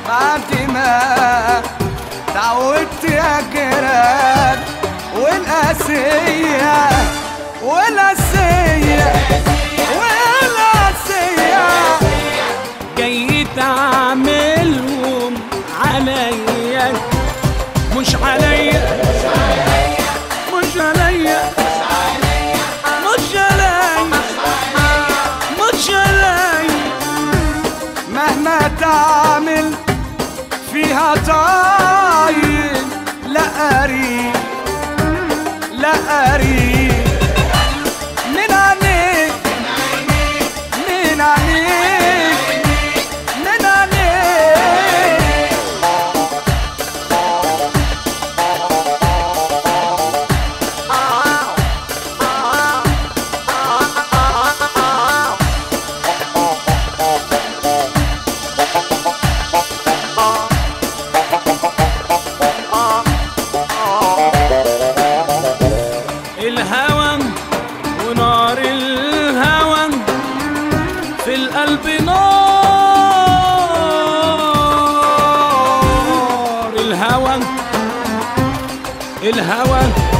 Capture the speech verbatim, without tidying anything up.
بعد ما تعودت يا جيران والقاسية والقاسية والقاسية جاي تعملهم عليا مش عليا مش عليا مش عليا مش عليا مهما تعمل فيها طايل لا قريب لا قريب من عينيك من عينيك من عينيك الهوى ونار الهوى في القلب نار الهوى الهوى